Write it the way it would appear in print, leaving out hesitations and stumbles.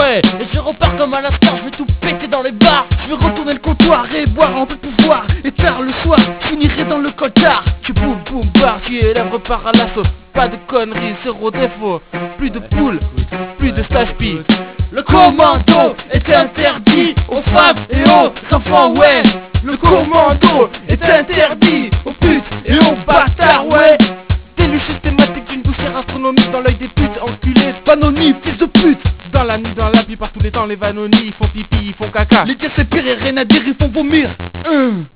ouais. Et je repars comme à l'instant, je vais tout péter dans les bars. Je vais retourner le comptoir et boire en tout pouvoir. Et tard le soir, je finirai dans le coltard. Tu boum boum bar, tu es lèvres par à l'assaut. Pas de conneries, zéro défaut. Plus de poules, plus de stage pi. Le commando est interdit aux femmes et aux enfants, ouais. Le commando est interdit aux putes et aux bâtards, ouais. Déluge systématique d'une douceur astronomique dans l'œil des putes enculées. Vanoni, fils de pute. Dans la nuit, dans la pluie, par tous les temps, les Vanoni, ils font pipi, ils font caca. Les gars c'est pire et rien à dire, ils font vomir.